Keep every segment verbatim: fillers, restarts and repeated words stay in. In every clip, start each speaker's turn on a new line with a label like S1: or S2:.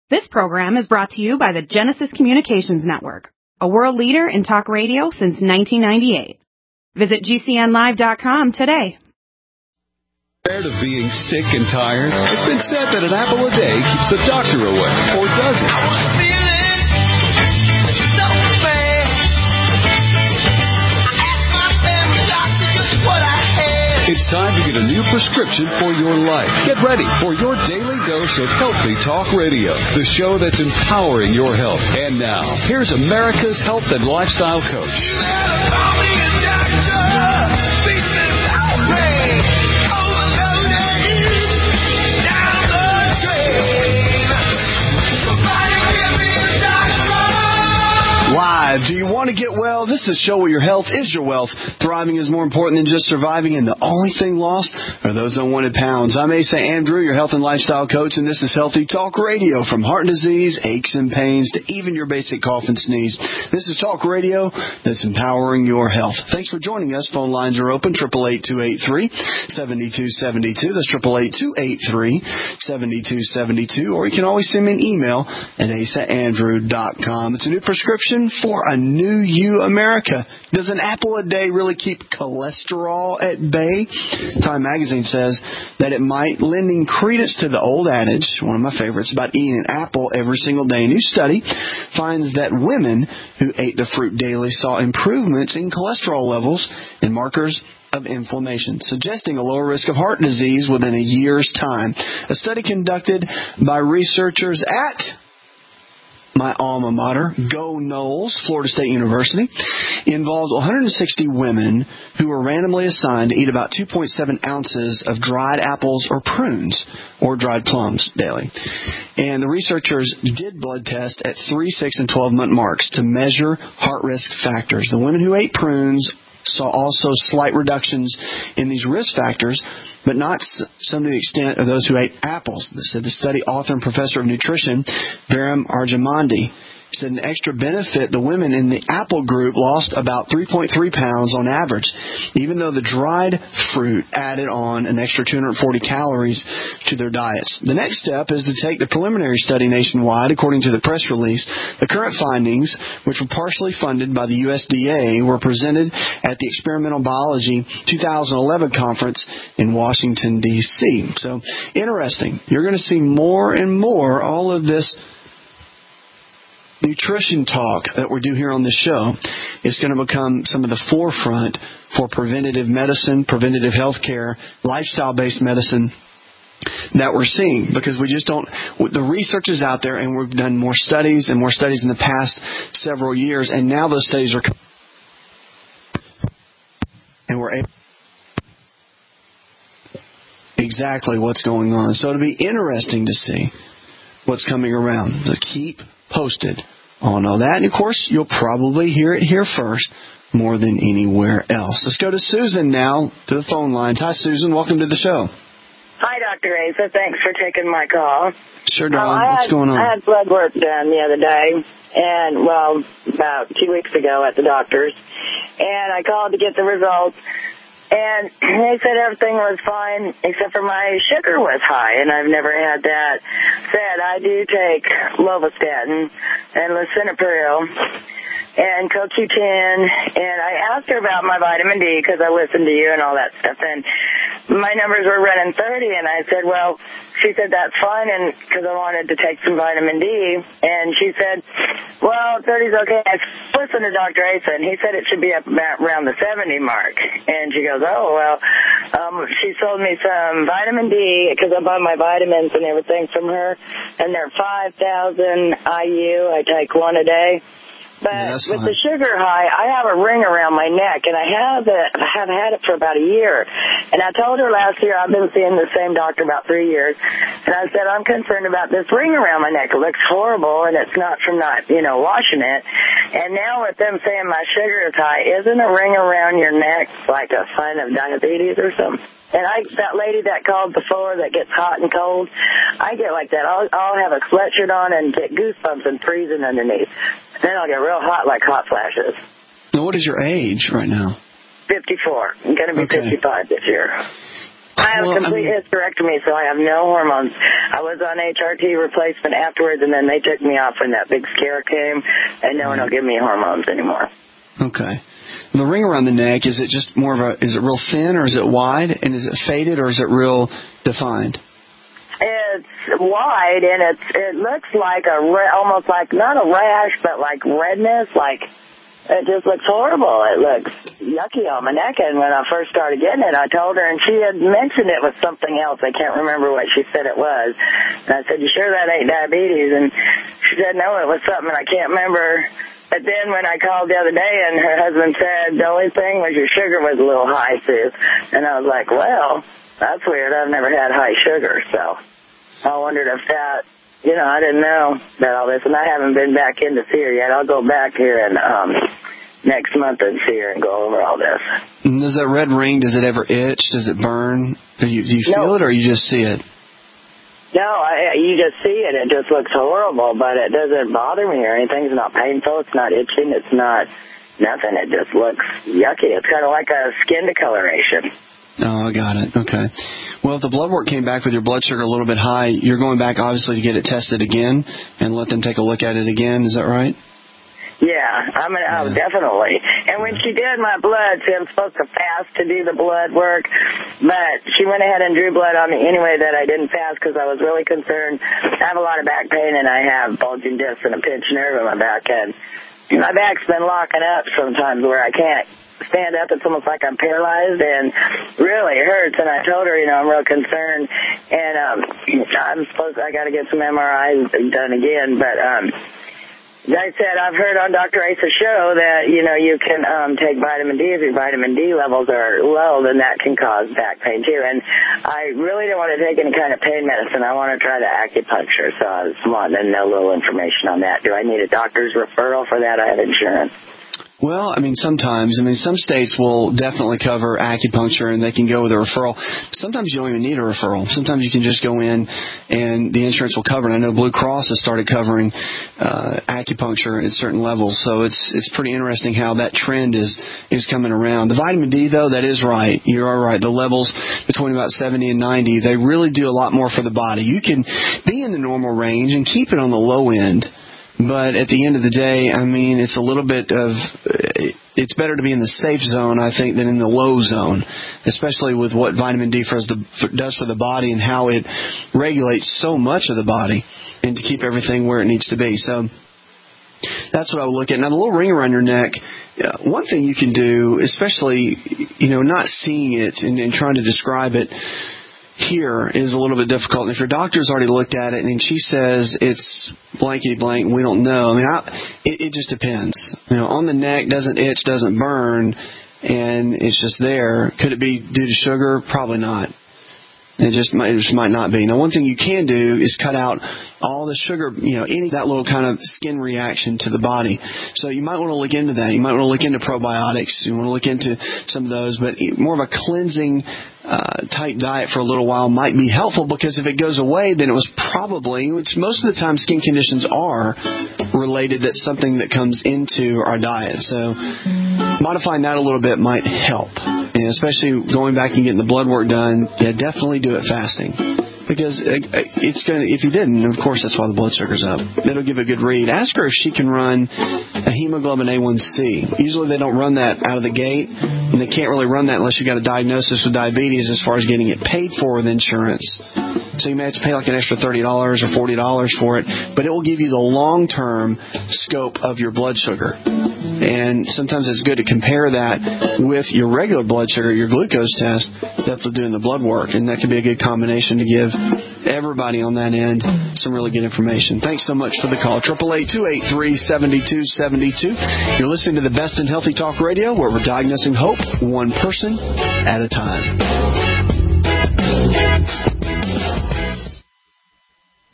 S1: This program is brought to you by the Genesis Communications Network, a world leader in talk radio since nineteen ninety-eight. Visit G C N live dot com today.
S2: Tired of being sick and tired? It's been said that an apple a day keeps the doctor away, or does it? I was feeling so bad. I asked my family doctor just what I had. It's time to get a new prescription for your life. Get ready for your daily dose of Healthy Talk Radio, the show that's empowering your health. And now, here's America's health and lifestyle coach. You better call me a doctor. Business outrage.
S3: Live. Do you want to get well? This is the show where your health is your wealth. Thriving is more important than just surviving, and the only thing lost are those unwanted pounds. I'm Asa Andrew, your health and lifestyle coach, and this is Healthy Talk Radio. From heart disease, aches and pains, to even your basic cough and sneeze. This is talk radio that's empowering your health. Thanks for joining us. Phone lines are open, eight eight eight, two eight three, seven two seven two. That's eight eight eight, two eight three, seven two seven two. Or you can always send me an email at asa andrew dot com. It's a new prescription for a new you, America. Does an apple a day really keep cholesterol at bay? Time magazine says that it might, lending credence to the old adage, one of my favorites, about eating an apple every single day. A new study finds that women who ate the fruit daily saw improvements in cholesterol levels and markers of inflammation, suggesting a lower risk of heart disease within a year's time. A study conducted by researchers at my alma mater, Go Noles, Florida State University, involved one hundred sixty women who were randomly assigned to eat about two point seven ounces of dried apples or prunes or dried plums daily. And the researchers did blood tests at three, six, and twelve-month marks to measure heart risk factors. The women who ate prunes saw also slight reductions in these risk factors, but not some to the extent of those who ate apples. This said the study author and professor of nutrition, Baram Arjamandi, said an extra benefit, the women in the apple group lost about three point three pounds on average, even though the dried fruit added on an extra two hundred forty calories to their diets. The next step is to take the preliminary study nationwide, according to the press release. The current findings, which were partially funded by the U S D A, were presented at the Experimental Biology two thousand eleven conference in Washington, D C So, interesting. You're going to see more and more all of this nutrition talk that we do here on this show is going to become some of the forefront for preventative medicine, preventative health care, lifestyle-based medicine that we're seeing, because we just don't, the research is out there, and we've done more studies and more studies in the past several years, and now those studies are and we're able exactly what's going on. So it'll be interesting to see what's coming around. So keep posted on all that. And, of course, you'll probably hear it here first more than anywhere else. Let's go to Susan now to the phone lines. Hi, Susan. Welcome to the show.
S4: Hi, Doctor Asa. Thanks for taking my call.
S3: Sure, darling.
S4: Uh,
S3: What's
S4: had,
S3: going on?
S4: I had blood work done the other day, and, well, about two weeks ago at the doctor's, and I called to get the results. And they said everything was fine except for my sugar was high, and I've never had that. Said I do take lovastatin and lisinopril and Co Q ten, and I asked her about my vitamin D because I listened to you and all that stuff, and my numbers were running thirty, and I said, well, she said that's fine, and because I wanted to take some vitamin D, and she said, well, thirty's okay. I listened to Doctor Asa, and he said it should be up around the seventy mark, and she goes, oh, well, um, she sold me some vitamin D because I buy my vitamins and everything from her, and they're five thousand I U. I take one a day. But
S3: yeah,
S4: with the sugar high, I have a ring around my neck, and I have it, I have had it for about a year. And I told her last year, I've been seeing the same doctor about three years, and I said, I'm concerned about this ring around my neck. It looks horrible, and it's not from not, you know, washing it. And now with them saying my sugar is high, isn't a ring around your neck like a sign of diabetes or something? And I, that lady that called before that gets hot and cold, I get like that. I'll, I'll have a sweatshirt on and get goosebumps and freezing underneath. Then I'll get real hot like hot flashes.
S3: Now, what is your age right now?
S4: fifty-four. I'm going to be
S3: okay.
S4: fifty-five this year. I have
S3: Well,
S4: a complete
S3: I mean,
S4: hysterectomy, so I have no hormones. I was on H R T replacement afterwards, and then they took me off when that big scare came, and no one will give me hormones anymore.
S3: Okay. The ring around the neck, is it just more of a, is it real thin or is it wide? And is it faded or is it real defined?
S4: It's wide, and it's it looks like a re- almost like not a rash, but like redness. Like it just looks horrible. It looks yucky on my neck. And when I first started getting it, I told her, and she had mentioned it was something else. I can't remember what she said it was. And I said, "You sure that ain't diabetes?" And she said, "No, it was something I can't remember." But then when I called the other day and her husband said the only thing was your sugar was a little high, Sue. And I was like, well, that's weird. I've never had high sugar. So I wondered if that, you know, I didn't know about all this. And I haven't been back in to see her yet. I'll go back here and um, next month and see her and go over all this.
S3: And does that red ring, does it ever itch? Does it burn? Do you, do you feel
S4: No.
S3: it or you just see it?
S4: No, I, you just see it. It just looks horrible, but it doesn't bother me or anything. It's not painful. It's not itching. It's not nothing. It just looks yucky. It's kind of like a skin discoloration.
S3: Oh, I got it. Okay. Well, if the blood work came back with your blood sugar a little bit high, you're going back, obviously, to get it tested again and let them take a look at it again. Is that right?
S4: Yeah, I mean, oh, definitely. And when she did my blood, see, I'm supposed to fast to do the blood work, but she went ahead and drew blood on me anyway that I didn't fast because I was really concerned. I have a lot of back pain, and I have bulging discs and a pinched nerve in my back, and my back's been locking up sometimes where I can't stand up. It's almost like I'm paralyzed, and really hurts. And I told her, you know, I'm real concerned, and um, I'm supposed to, I got to get some M R Is done again, but um. Like I said, I've heard on Doctor Ace's show that, you know, you can um, take vitamin D. If your vitamin D levels are low, then that can cause back pain, too. And I really don't want to take any kind of pain medicine. I want to try the acupuncture, so I was wanting to know a little information on that. Do I need a doctor's referral for that? I have insurance.
S3: Well, I mean, sometimes. I mean, some states will definitely cover acupuncture, and they can go with a referral. Sometimes you don't even need a referral. Sometimes you can just go in, and the insurance will cover it. I know Blue Cross has started covering uh, acupuncture at certain levels, so it's it's pretty interesting how that trend is is coming around. The vitamin D, though, that is right. You are right. The levels between about seventy and ninety, they really do a lot more for the body. You can be in the normal range and keep it on the low end. But at the end of the day, I mean, it's a little bit of, it's better to be in the safe zone, I think, than in the low zone, especially with what vitamin D does for the body and how it regulates so much of the body and to keep everything where it needs to be. So that's what I would look at. Now, the little ring around your neck, one thing you can do, especially, you know, not seeing it and, and trying to describe it, here is a little bit difficult. And if your doctor's already looked at it and she says it's blankety blank, we don't know. I mean, I, it, it just depends. You know, on the neck, doesn't itch, doesn't burn, and it's just there. Could it be due to sugar? Probably not. It just might, it just might not be. Now, one thing you can do is cut out all the sugar, you know, any that little kind of skin reaction to the body. So you might want to look into that. You might want to look into probiotics. You want to look into some of those. But more of a cleansing uh, type diet for a little while might be helpful, because if it goes away, then it was probably, which most of the time skin conditions are related, that's something that comes into our diet. So modifying that a little bit might help. And especially going back and getting the blood work done, yeah, definitely do it fasting. Because it's going to, if you didn't, of course, that's why the blood sugar's up. It'll give a good read. Ask her if she can run a hemoglobin A one C. Usually they don't run that out of the gate, and they can't really run that unless you've got a diagnosis with diabetes as far as getting it paid for with insurance. So you may have to pay like an extra thirty dollars or forty dollars for it, but it will give you the long-term scope of your blood sugar. And sometimes it's good to compare that with your regular blood sugar, your glucose test that they'll do in the blood work. And that can be a good combination to give everybody on that end some really good information. Thanks so much for the call. eight eight eight, two eight three, seven two seven two. You're listening to the Best in Healthy Talk Radio, where we're diagnosing hope one person at a time.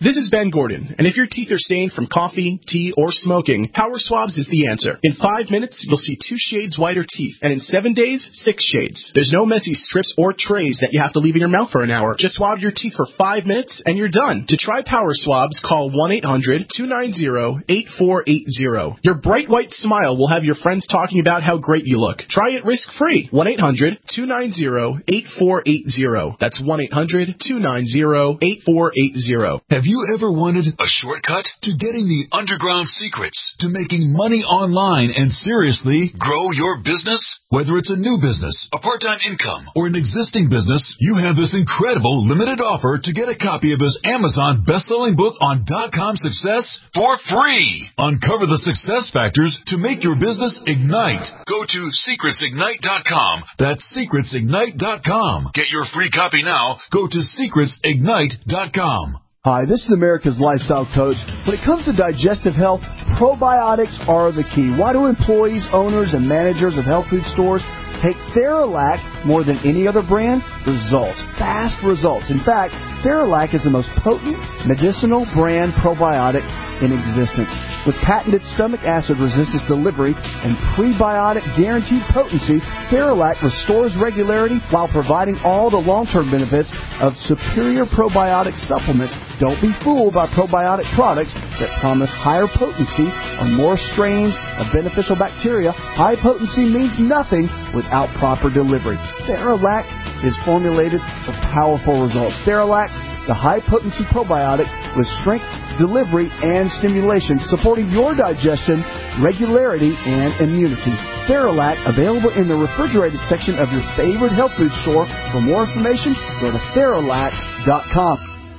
S5: This is Ben Gordon, and if your teeth are stained from coffee, tea, or smoking, Power Swabs is the answer. In five minutes, you'll see two shades whiter teeth, and in seven days, six shades. There's no messy strips or trays that you have to leave in your mouth for an hour. Just swab your teeth for five minutes, and you're done. To try Power Swabs, call one eight hundred two nine zero eight four eight zero. Your bright white smile will have your friends talking about how great you look. Try it risk-free. one eight hundred two nine zero eight four eight zero. That's one eight hundred two nine zero eight four eight zero.
S6: Have you ever wanted a shortcut to getting the underground secrets to making money online and seriously grow your business? Whether it's a new business, a part-time income, or an existing business, you have this incredible limited offer to get a copy of his Amazon best-selling book on dot-com success for free. Uncover the success factors to make your business ignite. Go to secrets ignite dot com. That's secrets ignite dot com. Get your free copy now. Go to secrets ignite dot com.
S7: Hi, this is America's Lifestyle Coach. When it comes to digestive health, probiotics are the key. Why do employees, owners, and managers of health food stores take Theralac more than any other brand? Results. Fast results. In fact, Theralac is the most potent medicinal brand probiotic in existence. With patented stomach acid resistance delivery and prebiotic guaranteed potency, Theralac restores regularity while providing all the long-term benefits of superior probiotic supplements. Don't be fooled by probiotic products that promise higher potency or more strains of beneficial bacteria. High potency means nothing without proper delivery. Theralac is formulated for powerful results. Theralac, the high-potency probiotic with strength, delivery, and stimulation, supporting your digestion, regularity, and immunity. Theralac, available in the refrigerated section of your favorite health food store. For more information, go to Theralac dot com.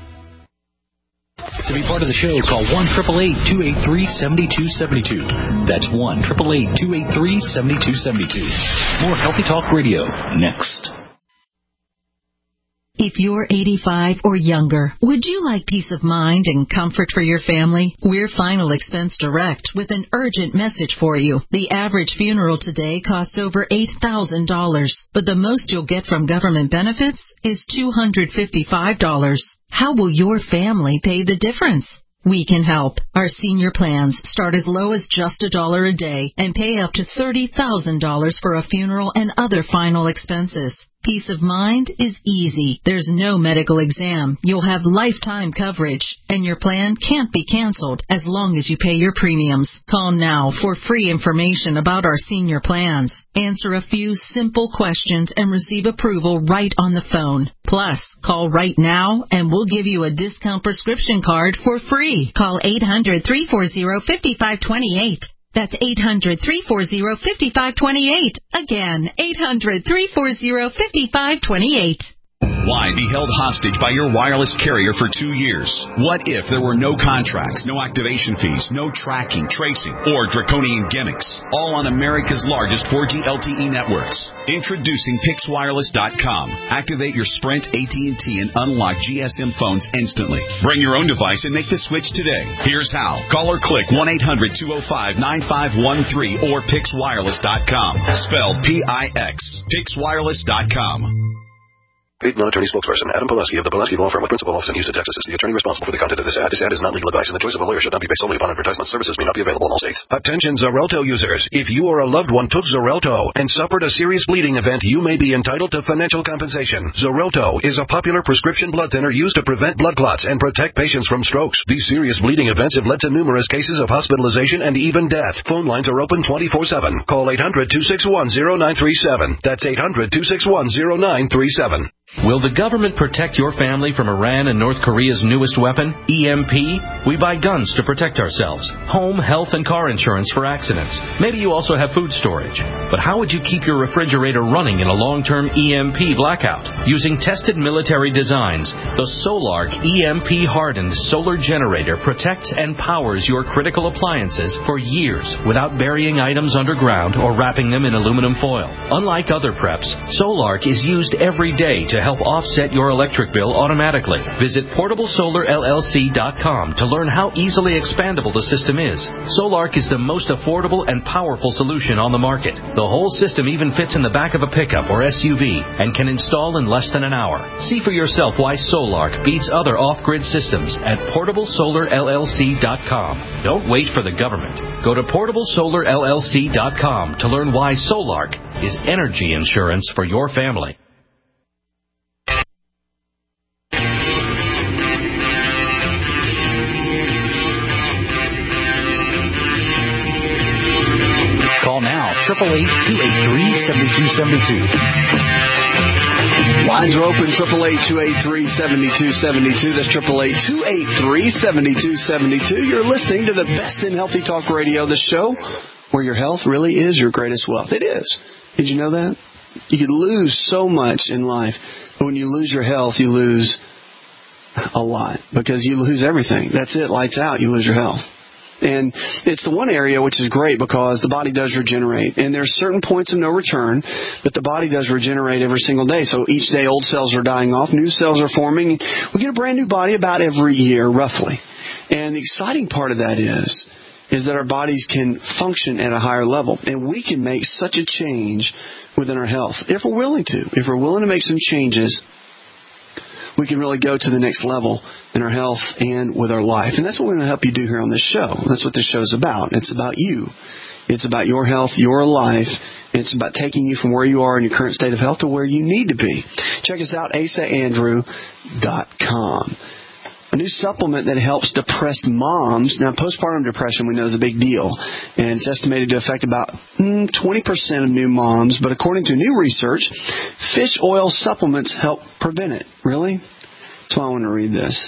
S8: To be part of the show, call one eight eight eight, two eight three, seven two seven two. That's one eight eight eight, two eight three, seven two seven two. More Healthy Talk Radio next.
S9: If you're eighty-five or younger, would you like peace of mind and comfort for your family? We're Final Expense Direct with an urgent message for you. The average funeral today costs over eight thousand dollars, but the most you'll get from government benefits is two hundred fifty-five dollars. How will your family pay the difference? We can help. Our senior plans start as low as just a dollar a day and pay up to thirty thousand dollars for a funeral and other final expenses. Peace of mind is easy. There's no medical exam. You'll have lifetime coverage, and your plan can't be canceled as long as you pay your premiums. Call now for free information about our senior plans. Answer a few simple questions and receive approval right on the phone. Plus, call right now and we'll give you a discount prescription card for free. Call eight hundred, three four zero, five five two eight. That's eight hundred, three four zero, five five two eight. Again, eight hundred, three four zero, five five two eight.
S10: Why be held hostage by your wireless carrier for two years? What if there were no contracts, no activation fees, no tracking, tracing, or draconian gimmicks? All on America's largest four G L T E networks. Introducing Pix Wireless dot com. Activate your Sprint, A T and T, and unlock G S M phones instantly. Bring your own device and make the switch today. Here's how. Call or click one eight hundred, two oh five, nine five one three or Pix Wireless dot com. Spelled P I X. Pix Wireless dot com.
S11: Paid non-attorney spokesperson Adam Pulaski of the Pulaski Law Firm with principal office in Houston, Texas is the attorney responsible for the content of this ad. This ad is not legal advice, and the choice of a lawyer should not be based solely upon advertisement. Services may not be available in all states.
S12: Attention Xarelto users. If you or a loved one took Xarelto and suffered a serious bleeding event, you may be entitled to financial compensation. Xarelto is a popular prescription blood thinner used to prevent blood clots and protect patients from strokes. These serious bleeding events have led to numerous cases of hospitalization and even death. Phone lines are open twenty-four seven. Call eight hundred, two six one, zero nine three seven. That's eight hundred, two six one, zero nine three seven.
S8: Will the government protect your family from Iran and North Korea's newest weapon, E M P? We buy guns to protect ourselves, home, health, and car insurance for accidents. Maybe you also have food storage. But how would you keep your refrigerator running in a long-term E M P blackout? Using tested military designs, the Solark E M P-hardened solar generator protects and powers your critical appliances for years without burying items underground or wrapping them in aluminum foil. Unlike other preps, Solark is used every day to help offset your electric bill automatically. Visit portable solar L L C dot com to learn how easily expandable the system is. Solark is the most affordable and powerful solution on the market. The whole system even fits in the back of a pickup or S U V and can install in less than an hour. See for yourself why Solark beats other off-grid systems at portable solar L L C dot com. Don't wait for the government. Go to portable solar L L C dot com to learn why Solark is energy insurance for your family.
S13: Call now, eight eight eight, two eight three, seven two seven two.
S3: Lines are open, eight eight eight, two eight three, seven two seven two. That's eight eight eight, two eight three, seven two seven two. You're listening to the best in Healthy Talk Radio, the show where your health really is your greatest wealth. It is. Did you know that? You could lose so much in life, but when you lose your health, you lose a lot because you lose everything. That's it. Lights out. You lose your health. And it's the one area which is great because the body does regenerate. And there's certain points of no return, but the body does regenerate every single day. So each day old cells are dying off, new cells are forming. We get a brand new body about every year, roughly. And the exciting part of that is, is that our bodies can function at a higher level. And we can make such a change within our health if we're willing to. If we're willing to make some changes, we can really go to the next level in our health and with our life. And that's what we're going to help you do here on this show. That's what this show's about. It's about you. It's about your health, your life. It's about taking you from where you are in your current state of health to where you need to be. Check us out, asa andrew dot com. A new supplement that helps depressed moms. Now, postpartum depression we know is a big deal, and it's estimated to affect about mm, twenty percent of new moms. But according to new research, fish oil supplements help prevent it. Really? That's why I want to read this.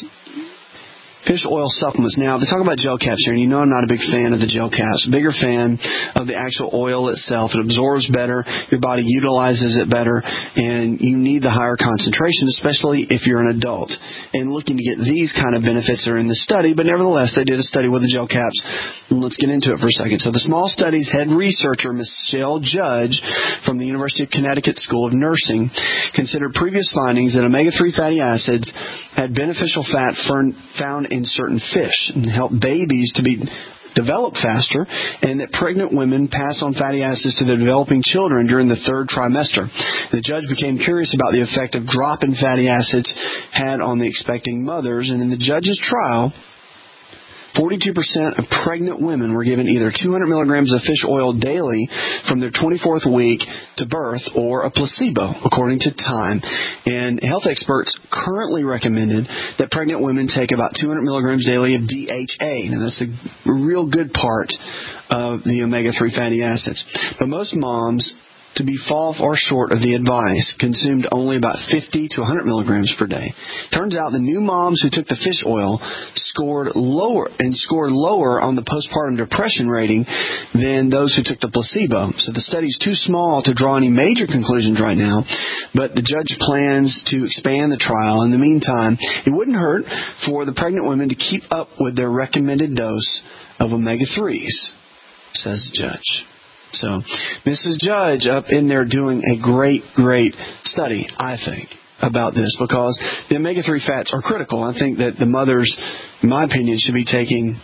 S3: Fish oil supplements. Now, they talk about gel caps here, and you know I'm not a big fan of the gel caps. Bigger fan of the actual oil itself. It absorbs better. Your body utilizes it better, and you need the higher concentration, especially if you're an adult. And looking to get these kind of benefits are in the study, but nevertheless, they did a study with the gel caps. And let's get into it for a second. So the small study's head researcher, Michelle Judge, from the University of Connecticut School of Nursing, considered previous findings that omega three fatty acids had beneficial fat found in in certain fish and help babies to be develop faster, and that pregnant women pass on fatty acids to their developing children during the third trimester. The judge became curious about the effect of drop in fatty acids had on the expecting mothers, and in the judge's trial, forty-two percent of pregnant women were given either two hundred milligrams of fish oil daily from their twenty-fourth week to birth or a placebo, according to Time. And health experts currently recommended that pregnant women take about two hundred milligrams daily of D H A. Now, that's a real good part of the omega three fatty acids. But most moms, to be fall far short of the advice, consumed only about fifty to one hundred milligrams per day. Turns out the new moms who took the fish oil scored lower and scored lower on the postpartum depression rating than those who took the placebo. So the study's too small to draw any major conclusions right now, but the judge plans to expand the trial. In the meantime, it wouldn't hurt for the pregnant women to keep up with their recommended dose of omega threes, says the judge. So, Missus Judge up in there doing a great, great study, I think, about this because the omega three fats are critical. I think that the mothers, in my opinion, should be taking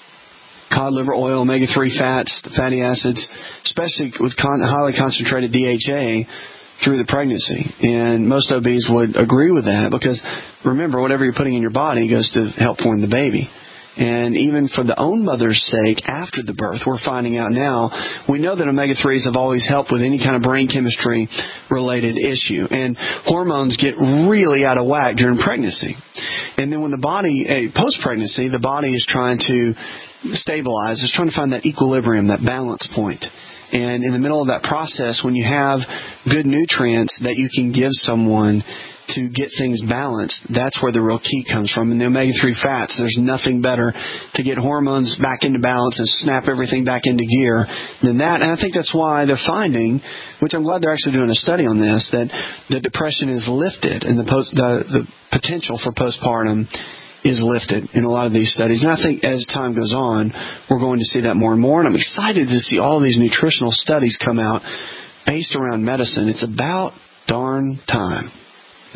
S3: cod liver oil, omega three fats, the fatty acids, especially with con- highly concentrated D H A through the pregnancy. And most O Bs would agree with that because, remember, whatever you're putting in your body goes to help form the baby. And even for the own mother's sake, after the birth, we're finding out now, we know that omega threes have always helped with any kind of brain chemistry-related issue. And hormones get really out of whack during pregnancy. And then when the body, post-pregnancy, the body is trying to stabilize, is trying to find that equilibrium, that balance point. And in the middle of that process, when you have good nutrients that you can give someone to get things balanced, that's where the real key comes from. And the omega three fats, there's nothing better to get hormones back into balance and snap everything back into gear than that. And I think that's why they're finding, which I'm glad they're actually doing a study on this, that the depression is lifted and the, post, the, the potential for postpartum is lifted in a lot of these studies. And I think as time goes on, we're going to see that more and more. And I'm excited to see all these nutritional studies come out based around medicine. It's about darn time.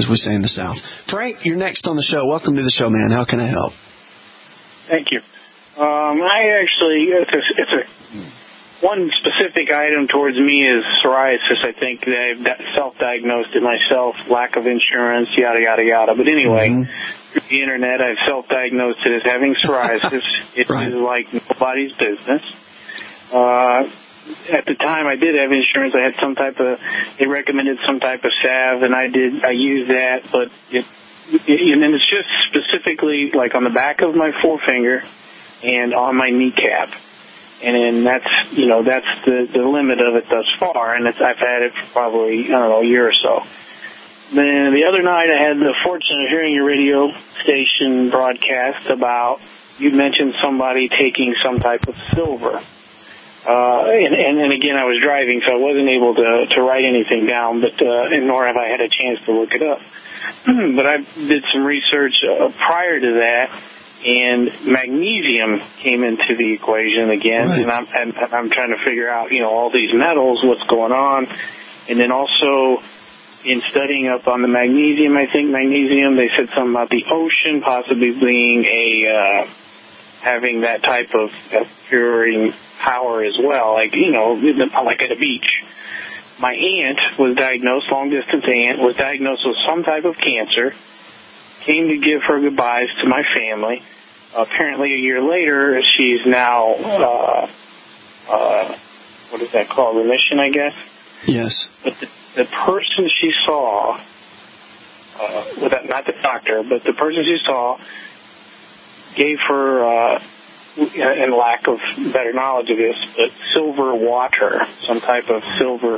S3: as we say in the South. Frank, you're next on the show. Welcome to the show, man. How can I help?
S14: Thank you. Um, I actually, it's a, it's a one specific item towards me is psoriasis. I think that I've self-diagnosed it myself, lack of insurance, yada, yada, yada. But anyway, mm-hmm. through the Internet, I've self-diagnosed it as having psoriasis. It right. is like nobody's business. Uh, at the time I did have insurance, I had some type of, they recommended some type of salve, and I did, I used that, but it, it and then it's just specifically like on the back of my forefinger and on my kneecap. And then that's, you know, that's the, the limit of it thus far, and it's, I've had it for probably, I don't know, a year or so. Then the other night I had the fortune of hearing your radio station broadcast about, you mentioned somebody taking some type of silver. Uh, and, and, and again, I was driving, so I wasn't able to, to write anything down, but, uh, and nor have I had a chance to look it up. But I did some research uh, prior to that, and magnesium came into the equation again, right. and, I'm, and I'm trying to figure out, you know, all these metals, what's going on. And then also, in studying up on the magnesium, I think magnesium, they said something about the ocean possibly being a, uh, having that type of, of curing power as well, like, you know, like at a beach. My aunt was diagnosed, long-distance aunt, was diagnosed with some type of cancer, came to give her goodbyes to my family. Apparently a year later, she's now, uh, uh, what is that called, remission, I guess?
S3: Yes.
S14: But the, the person she saw, uh, well, that, not the doctor, but the person she saw gave her, uh, in lack of better knowledge of this, but silver water, some type of silver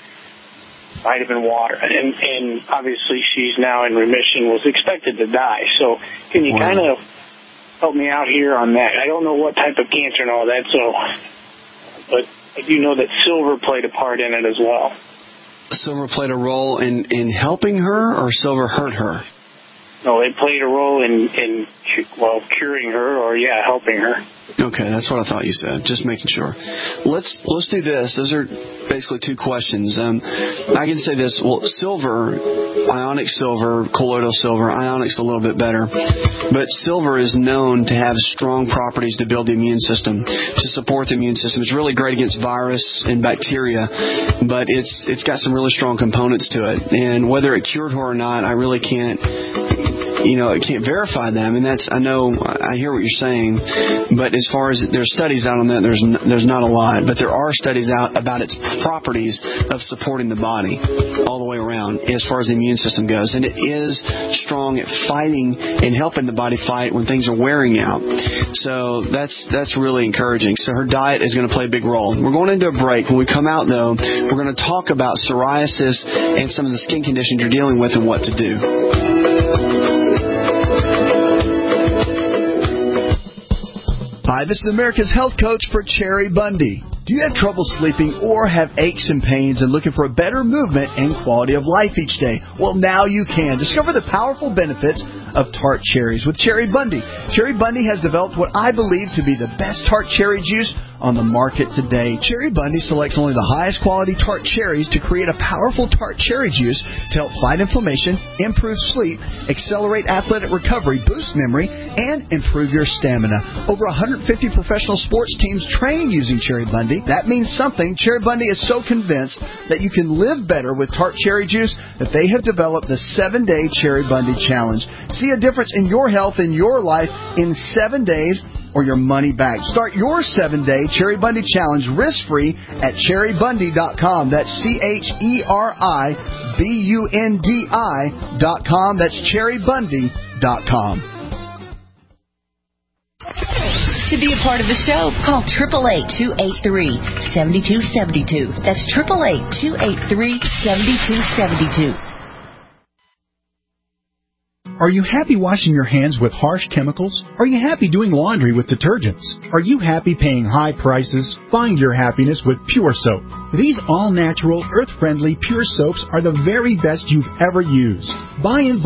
S14: vitamin water, and, and obviously she's now in remission, was expected to die. So can you wow. kind of help me out here on that? I don't know what type of cancer and all that, so, but I do know that silver played a part in it as well.
S3: Silver played a role in, in helping her, or silver hurt her?
S14: No, it played a role in, in, well, curing her, or, yeah, helping her.
S3: Okay, that's what I thought you said. Just making sure. Let's let's do this. Those are basically two questions. Um, I can say this. Well, silver, ionic silver, colloidal silver, ionic's a little bit better. But silver is known to have strong properties to build the immune system, to support the immune system. It's really great against virus and bacteria, but it's it's got some really strong components to it. And whether it cured her or not, I really can't... You know, I can't verify them, and that's, I know, I hear what you're saying, but as far as, there's studies out on that, there's n- there's not a lot, but there are studies out about its properties of supporting the body all the way around as far as the immune system goes, and it is strong at fighting and helping the body fight when things are wearing out. So that's that's really encouraging. So her diet is going to play a big role. We're going into a break. When we come out, though, we're going to talk about psoriasis and some of the skin conditions you're dealing with and what to do.
S7: Hi, this is America's Health Coach for Cherry Bundy. Do you have trouble sleeping or have aches and pains and looking for a better movement and quality of life each day? Well, now you can. Discover the powerful benefits of tart cherries with Cherry Bundy. Cherry Bundy has developed what I believe to be the best tart cherry juice on the market today. Cherry Bundy selects only the highest quality tart cherries to create a powerful tart cherry juice to help fight inflammation, improve sleep, accelerate athletic recovery, boost memory, and improve your stamina. Over one hundred fifty professional sports teams train using Cherry Bundy. That means something. Cherry Bundy is so convinced that you can live better with tart cherry juice that they have developed the seven-day Cherry Bundy Challenge. See a difference in your health and your life in seven days or your money back. Start your seven-day Cherry Bundy Challenge risk-free at cherry bundy dot com. That's C H E R I B U N D I dot com. That's cherry bundy dot com.
S15: To be a part of the show, call eight eight eight, two eight three, seven two seven two. That's eight eight eight, two eight three, seven two seven two.
S16: Are you happy washing your hands with harsh chemicals? Are you happy doing laundry with detergents? Are you happy paying high prices? Find your happiness with Pure Soap. These all-natural, earth-friendly Pure Soaps are the very best you've ever used. Buy in bulk.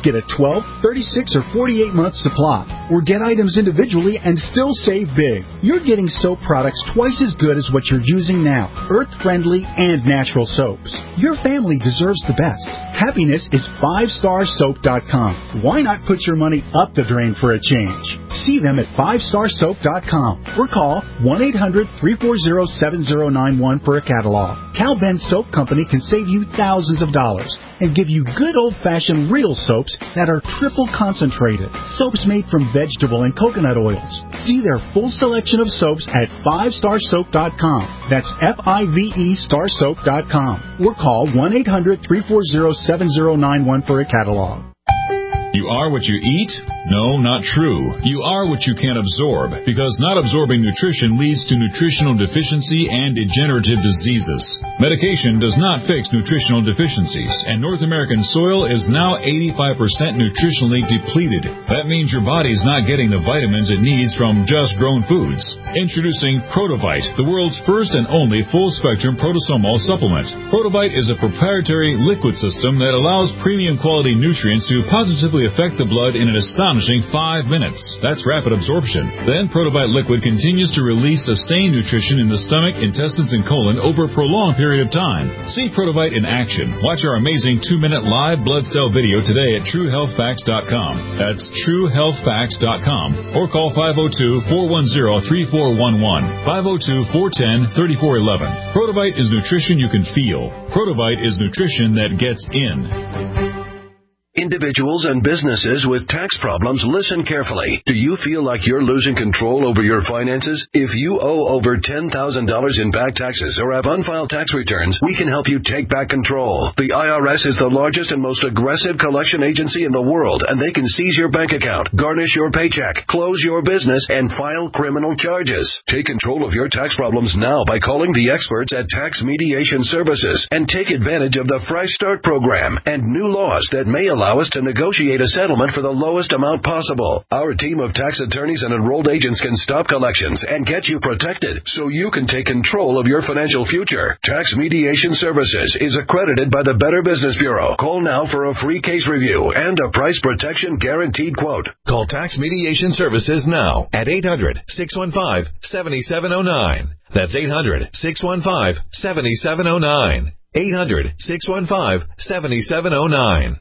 S16: Get a twelve, thirty-six, or forty-eight month supply. Or get items individually and still save big. You're getting soap products twice as good as what you're using now. Earth-friendly and natural soaps. Your family deserves the best. Happiness is five star soap dot com. Why not put your money up the drain for a change? See them at five star soap dot com or call one eight hundred, three four zero, seven zero nine one for a catalog. Cal Ben Soap Company can save you thousands of dollars and give you good old-fashioned real soaps that are triple concentrated. Soaps made from vegetable and coconut oils. See their full selection of soaps at five star soap dot com. That's F I V E star soap dot com. Or call one eight hundred, three four zero, seven zero nine one for a catalog.
S17: You are what you eat? No, not true. You are what you can absorb, because not absorbing nutrition leads to nutritional deficiency and degenerative diseases. Medication does not fix nutritional deficiencies, and North American soil is now eighty-five percent nutritionally depleted. That means your body's not getting the vitamins it needs from just grown foods. Introducing Protovite, the world's first and only full-spectrum protosomal supplement. Protovite is a proprietary liquid system that allows premium quality nutrients to positively affect the blood in an astonishing five minutes. That's rapid absorption. Then Protovite liquid continues to release sustained nutrition in the stomach, intestines, and colon over a prolonged period of time. See Protovite in action. Watch our amazing two-minute live blood cell video today at true health facts dot com. That's true health facts dot com. Or call five oh two, four one zero, three four one one, five oh two, four one zero, three four one one. Protovite is nutrition you can feel. Protovite is nutrition that gets in.
S12: Individuals and businesses with tax problems, listen carefully. Do you feel like you're losing control over your finances? If you owe over ten thousand dollars in back taxes or have unfiled tax returns, we can help you take back control. The I R S is the largest and most aggressive collection agency in the world, and they can seize your bank account, garnish your paycheck, close your business, and file criminal charges. Take control of your tax problems now by calling the experts at Tax Mediation Services and take advantage of the Fresh Start program and new laws that may allow Allow us to negotiate a settlement for the lowest amount possible. Our team of tax attorneys and enrolled agents can stop collections and get you protected so you can take control of your financial future. Tax Mediation Services is accredited by the Better Business Bureau. Call now for a free case review and a price protection guaranteed quote.
S18: Call Tax Mediation Services now at eight hundred, six one five, seven seven zero nine. That's eight hundred, six one five, seven seven zero nine. eight hundred, six one five, seven seven zero nine.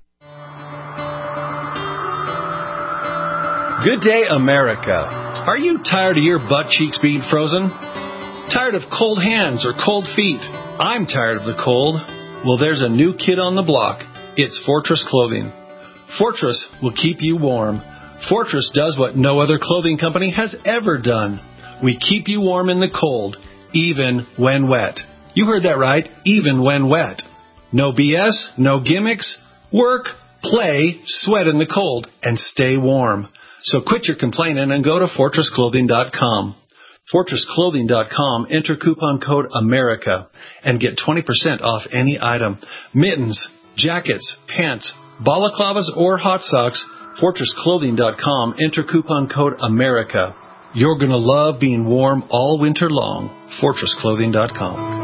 S19: Good day, America. Are you tired of your butt cheeks being frozen? Tired of cold hands or cold feet? I'm tired of the cold. Well, there's a new kid on the block. It's Fortress Clothing. Fortress will keep you warm. Fortress does what no other clothing company has ever done. We keep you warm in the cold, even when wet. You heard that right, even when wet. No B S, no gimmicks. Work, play, sweat in the cold, and stay warm. So quit your complaining and go to fortress clothing dot com. fortress clothing dot com, enter coupon code AMERICA and get twenty percent off any item. Mittens, jackets, pants, balaclavas, or hot socks, fortress clothing dot com, enter coupon code AMERICA. You're going to love being warm all winter long. fortress clothing dot com.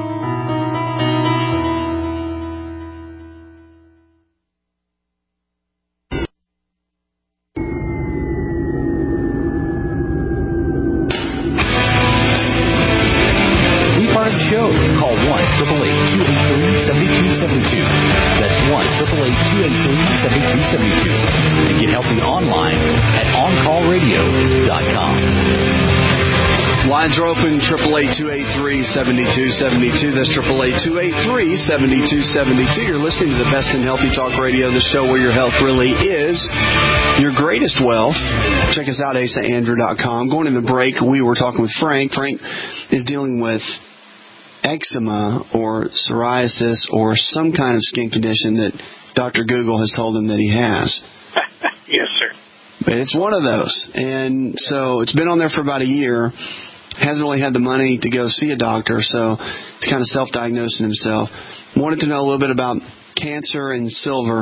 S3: Lines are open, eight eight eight, two eight three, seven two seven two. That's eight eight eight, two eight three, seven two seven two. You're listening to the best in healthy talk radio, the show where your health really is your greatest wealth. Check us out, asa andrew dot com. Going in the break, we were talking with Frank. Frank is dealing with eczema or psoriasis or some kind of skin condition that Doctor Google has told him that he has.
S14: Yes, sir.
S3: But it's one of those. And so it's been on there for about a year. Hasn't really had the money to go see a doctor, so he's kind of self-diagnosing himself. Wanted to know a little bit about cancer and silver.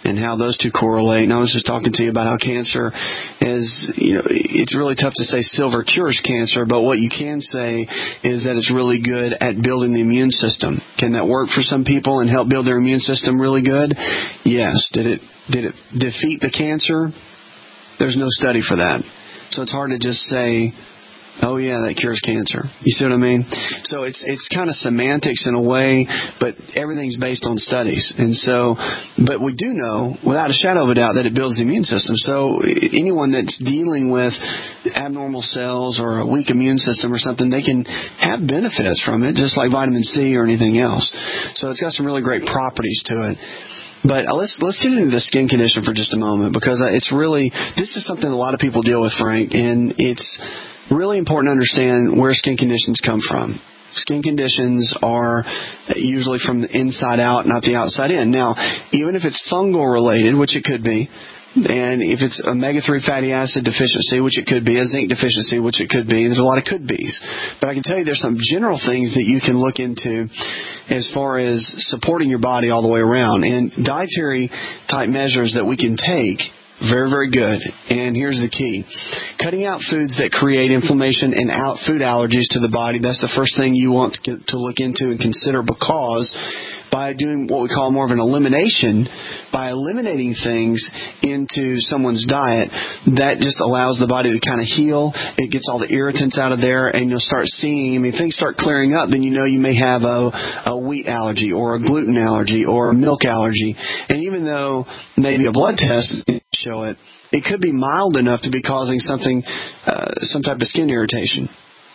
S3: and how those two correlate. And I was just talking to you about how cancer is, you know, it's really tough to say silver cures cancer, but what you can say is that it's really good at building the immune system. Can that work for some people and help build their immune system really good? Yes. Did it, did it defeat the cancer? There's no study for that. So it's hard to just say, oh, yeah, that cures cancer. You see what I mean? So it's it's kind of semantics in a way, but everything's based on studies. And so, but we do know, without a shadow of a doubt, that it builds the immune system. So anyone that's dealing with abnormal cells or a weak immune system or something, they can have benefits from it, just like vitamin C or anything else. So it's got some really great properties to it. But let's let's get into the skin condition for just a moment, because it's really, this is something a lot of people deal with, Frank, and it's really important to understand where skin conditions come from. Skin conditions are usually from the inside out, not the outside in. Now, even if it's fungal related, which it could be, and if it's omega three fatty acid deficiency, which it could be, a zinc deficiency, which it could be, there's a lot of could be's. But I can tell you there's some general things that you can look into as far as supporting your body all the way around. And dietary type measures that we can take, very, very good. And here's the key. Cutting out foods that create inflammation and out food allergies to the body, that's the first thing you want to, get, to look into and consider, because by doing what we call more of an elimination, by eliminating things into someone's diet, that just allows the body to kind of heal. It gets all the irritants out of there, and you'll start seeing, I mean, if things start clearing up, then you know you may have a, a wheat allergy or a gluten allergy or a milk allergy. And even though maybe a blood test didn't show it, it could be mild enough to be causing something, uh, some type of skin irritation,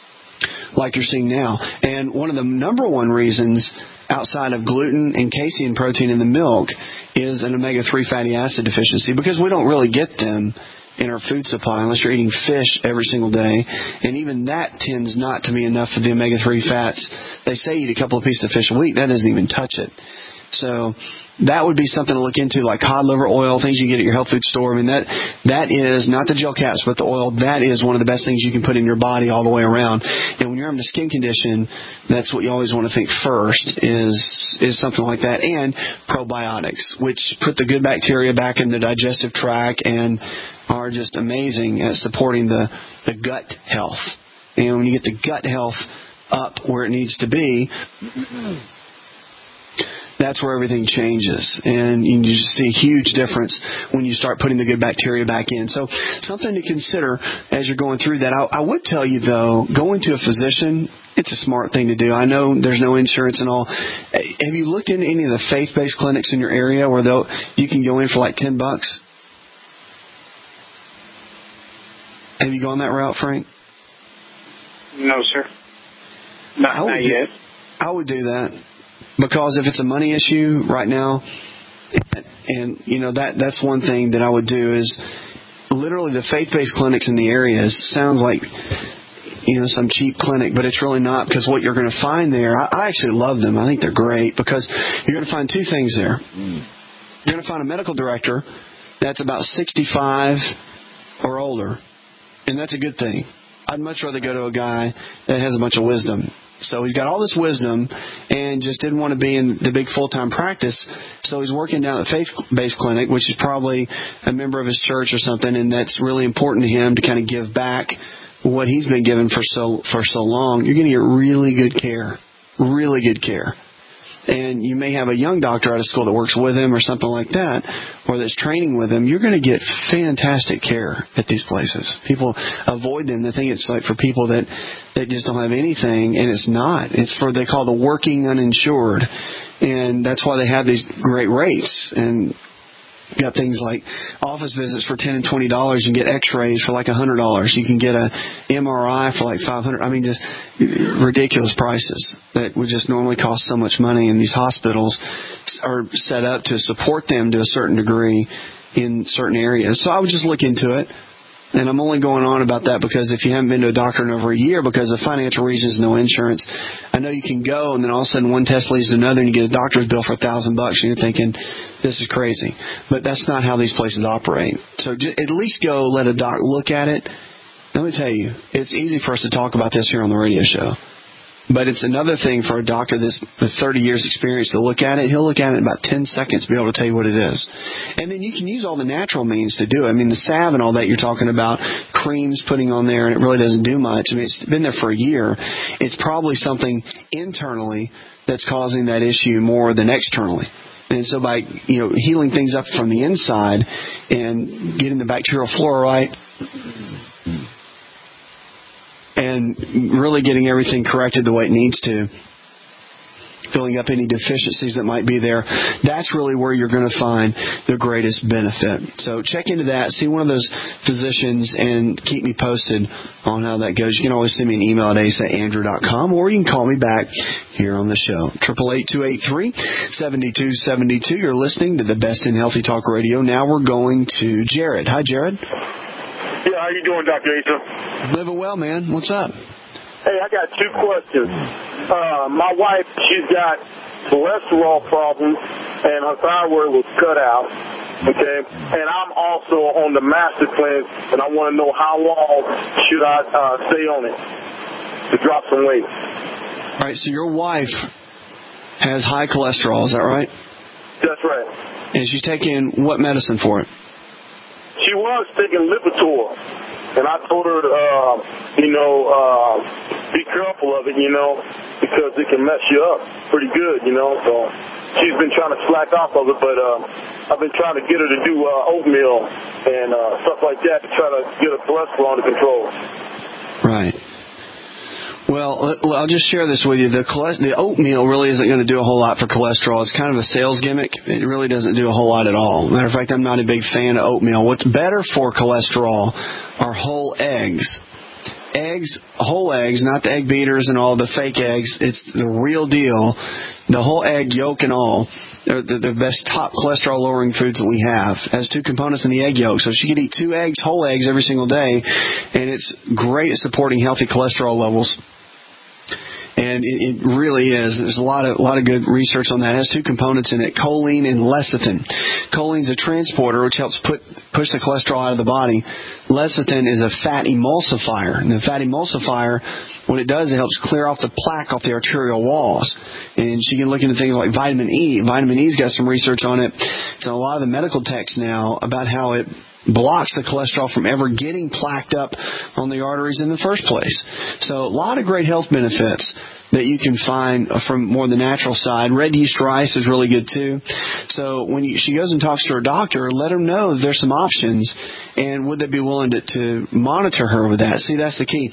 S3: like you're seeing now. And one of the number one reasons outside of gluten and casein protein in the milk is an omega three fatty acid deficiency, because we don't really get them in our food supply unless you're eating fish every single day. And even that tends not to be enough for the omega three fats. They say eat a couple of pieces of fish a week. That doesn't even touch it. So that would be something to look into, like cod liver oil, things you get at your health food store. I mean, that that is not the gel caps, but the oil. That is one of the best things you can put in your body all the way around. And when you're having a skin condition, that's what you always want to think first is is something like that. And probiotics, which put the good bacteria back in the digestive tract and are just amazing at supporting the, the gut health. And when you get the gut health up where it needs to be, that's where everything changes, and you just see a huge difference when you start putting the good bacteria back in. So something to consider as you're going through that. I, I would tell you, though, going to a physician, it's a smart thing to do. I know there's no insurance and all. Have you looked into any of the faith-based clinics in your area where you can go in for like ten bucks? Have you gone that route, Frank?
S14: No, sir. Not,
S3: I would
S14: not
S3: do,
S14: yet.
S3: I would do that. Because if it's a money issue right now, and, you know, that that's one thing that I would do is literally the faith-based clinics in the areas sounds like, you know, some cheap clinic, but it's really not, because what you're going to find there, I, I actually love them. I think they're great, because you're going to find two things there. You're going to find a medical director that's about sixty-five or older, and that's a good thing. I'd much rather go to a guy that has a bunch of wisdom. So he's got all this wisdom and just didn't want to be in the big full-time practice. So he's working down at a faith-based clinic, which is probably a member of his church or something, and that's really important to him to kind of give back what he's been given for so for so long. You're going to get really good care, really good care. And you may have a young doctor out of school that works with him or something like that, or that's training with him. You're going to get fantastic care at these places. People avoid them. They think it's like for people that, that just don't have anything, and it's not. It's for, they call the working uninsured. And that's why they have these great rates. And got things like office visits for ten and twenty dollars. You can get X-rays for like a hundred dollars. You can get a M R I for like five hundred. I mean, just ridiculous prices that would just normally cost so much money. And these hospitals are set up to support them to a certain degree in certain areas. So I would just look into it. And I'm only going on about that because if you haven't been to a doctor in over a year because of financial reasons, no insurance, I know you can go and then all of a sudden one test leads to another and you get a doctor's bill for a thousand bucks and you're thinking, this is crazy. But that's not how these places operate. So at least go let a doc look at it. Let me tell you, it's easy for us to talk about this here on the radio show. But it's another thing for a doctor that's with thirty years experience to look at it. He'll look at it in about ten seconds to be able to tell you what it is. And then you can use all the natural means to do it. I mean, the salve and all that you're talking about, creams putting on there, and it really doesn't do much. I mean, it's been there for a year. It's probably something internally that's causing that issue more than externally. And so by, you know, healing things up from the inside and getting the bacterial flora right, and really getting everything corrected the way it needs to, filling up any deficiencies that might be there, that's really where you're going to find the greatest benefit. So check into that, see one of those physicians, and keep me posted on how that goes. You can always send me an email at ace at andrew dot com, or you can call me back here on the show. eight eight eight, two eight three, seven two seven two. You're listening to the Best in Healthy Talk Radio. Now we're going to Jared. Hi, Jared.
S20: Yeah, how you doing, Doctor Asa?
S3: Living well, man. What's up?
S20: Hey, I got two questions. Uh, my wife, she's got cholesterol problems, and her thyroid was cut out, okay? And I'm also on the master cleanse, and I want to know how long should I uh, stay on it to drop some weight.
S3: All right, so your wife has high cholesterol, is that right?
S20: That's right.
S3: And she's taking what medicine for it?
S20: She was taking Lipitor, and I told her, uh, you know, uh, be careful of it, you know, because it can mess you up pretty good, you know. So she's been trying to slack off of it, but uh, I've been trying to get her to do uh, oatmeal and uh, stuff like that to try to get her cholesterol under control.
S3: Right. Well, I'll just share this with you. The, the oatmeal really isn't going to do a whole lot for cholesterol. It's kind of a sales gimmick. It really doesn't do a whole lot at all. Matter of fact, I'm not a big fan of oatmeal. What's better for cholesterol are whole eggs. Eggs, whole eggs, not the egg beaters and all the fake eggs. It's the real deal. The whole egg, yolk and all, they're the, the best top cholesterol-lowering foods that we have. It has two components in the egg yolk. So she could eat two eggs, whole eggs, every single day, and it's great at supporting healthy cholesterol levels. And it, it really is. There's a lot of a lot of good research on that. It has two components in it, choline and lecithin. Choline's a transporter which helps put push the cholesterol out of the body. Lecithin is a fat emulsifier. And the fat emulsifier, what it does, it helps clear off the plaque off the arterial walls. And she can look into things like vitamin E. Vitamin E's got some research on it. So a lot of the medical texts now about how it blocks the cholesterol from ever getting plaqued up on the arteries in the first place. So a lot of great health benefits that you can find from more the natural side. Red yeast rice is really good too. So when you, she goes and talks to her doctor, let her know that there's some options, and would they be willing to, to monitor her with that? See, that's the key.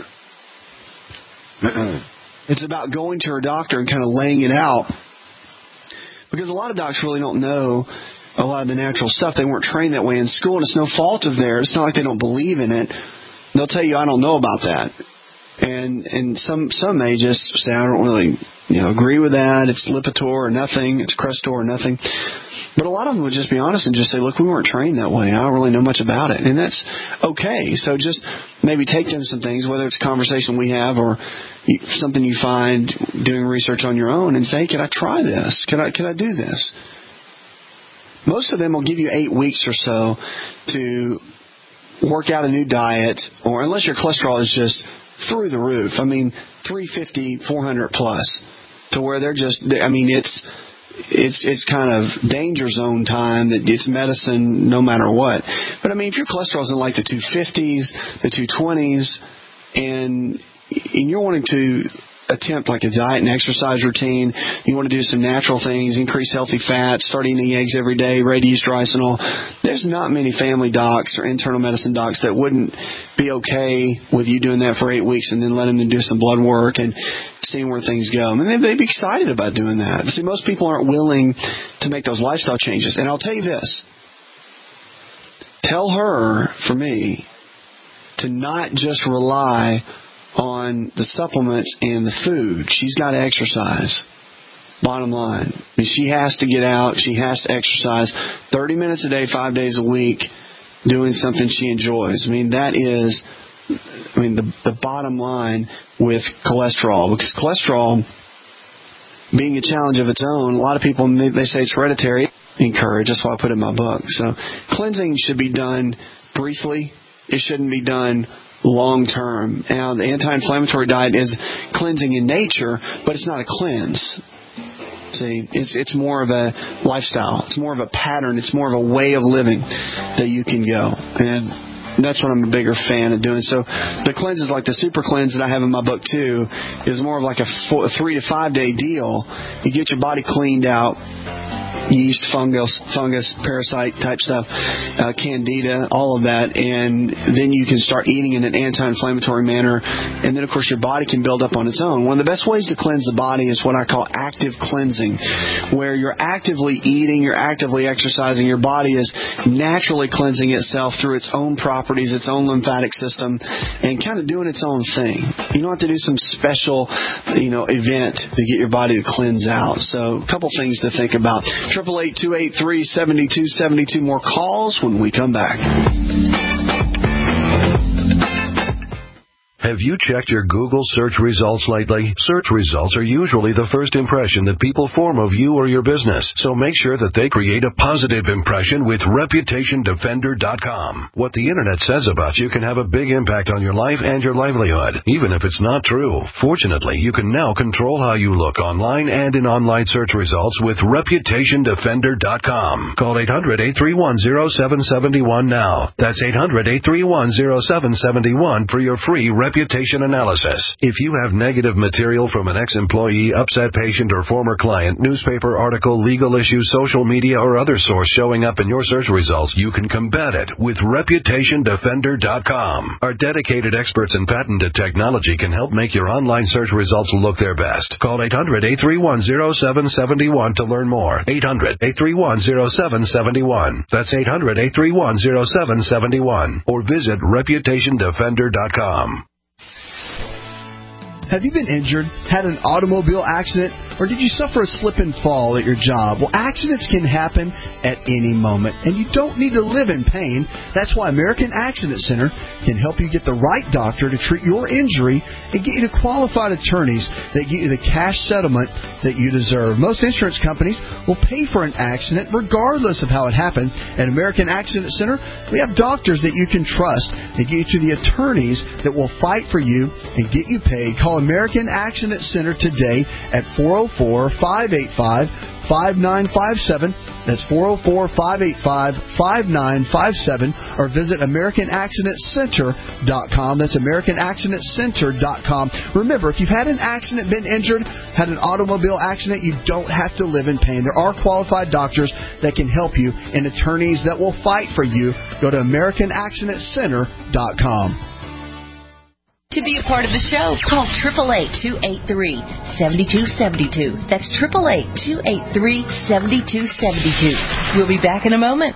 S3: It's about going to her doctor and kind of laying it out, because a lot of docs really don't know a lot of the natural stuff. They weren't trained that way in school, and it's no fault of theirs. It's not like they don't believe in it. They'll tell you, I don't know about that. And and some some may just say, I don't really you know agree with that. It's Lipitor or nothing. It's Crestor or nothing. But a lot of them would just be honest and just say, look, we weren't trained that way. I don't really know much about it. And that's okay. So just maybe take them some things, whether it's a conversation we have or something you find doing research on your own, and say, can I try this? Can I can I do this? Most of them will give you eight weeks or so to work out a new diet, or unless your cholesterol is just through the roof. I mean, three fifty, four hundred plus, to where they're just, I mean, it's it's it's kind of danger zone time that it's medicine no matter what. But I mean, if your cholesterol's in like the two fifties, the two twenties, and and you're wanting to attempt like a diet and exercise routine, you want to do some natural things, increase healthy fats, start eating eggs every day, red yeast rice and all, there's not many family docs or internal medicine docs that wouldn't be okay with you doing that for eight weeks and then letting them do some blood work and seeing where things go. I mean, they'd be excited about doing that. See, most people aren't willing to make those lifestyle changes. And I'll tell you this, tell her, for me, to not just rely on the supplements and the food. She's got to exercise. Bottom line. I mean, she has to get out. She has to exercise thirty minutes a day, five days a week, doing something she enjoys. I mean, that is, I mean, the, the bottom line with cholesterol. Because cholesterol, being a challenge of its own, a lot of people, they say it's hereditary. Encourage. That's why I put it in my book. So cleansing should be done briefly. It shouldn't be done long term. Now, the anti-inflammatory diet is cleansing in nature, but it's not a cleanse. See, it's it's more of a lifestyle. It's more of a pattern. It's more of a way of living that you can go. And that's what I'm a bigger fan of doing. So the cleanses, like the super cleanse that I have in my book too, is more of like a, four, a three to five day deal. You get your body cleaned out. Yeast, fungus, fungus, parasite type stuff, uh, candida, all of that, and then you can start eating in an anti-inflammatory manner, and then of course your body can build up on its own. One of the best ways to cleanse the body is what I call active cleansing, where you're actively eating, you're actively exercising, your body is naturally cleansing itself through its own properties, its own lymphatic system, and kind of doing its own thing. You don't have to do some special, you know, event to get your body to cleanse out. So a couple things to think about. Triple eight two eight three seven two seven two. More calls when we come back.
S12: Have you checked your Google search results lately? Search results are usually the first impression that people form of you or your business, so make sure that they create a positive impression with Reputation Defender dot com. What the Internet says about you can have a big impact on your life and your livelihood, even if it's not true. Fortunately, you can now control how you look online and in online search results with Reputation Defender dot com. Call eight hundred, eight three one, zero seven seven one now. That's eight hundred, eight three one, zero seven seven one for your free reputation analysis. If you have negative material from an ex-employee, upset patient, or former client, newspaper article, legal issue, social media, or other source showing up in your search results, you can combat it with Reputation Defender dot com. Our dedicated experts in patented technology can help make your online search results look their best. Call eight hundred, eight three one, zero seven seven one to learn more. eight hundred, eight three one, zero seven seven one. That's eight hundred, eight three one, zero seven seven one. Or visit Reputation Defender dot com.
S7: Have you been injured, had an automobile accident, or did you suffer a slip and fall at your job? Well, accidents can happen at any moment, and you don't need to live in pain. That's why American Accident Center can help you get the right doctor to treat your injury and get you to qualified attorneys that get you the cash settlement that you deserve. Most insurance companies will pay for an accident regardless of how it happened. At American Accident Center, we have doctors that you can trust and get you to the attorneys that will fight for you and get you paid. Call American Accident Center today at four oh four, five eight five, five nine five seven. That's four oh four, five eight five, five nine five seven. Or visit American Accident Center dot com. That's American Accident Center dot com. Remember, if you've had an accident, been injured, had an automobile accident, you don't have to live in pain. There are qualified doctors that can help you and attorneys that will fight for you. Go to American Accident Center dot com.
S15: To be a part of the show, call eight eight eight, two eight three, seven two seven two. That's eight eight eight, two eight three, seven two seven two. We'll be back in a moment.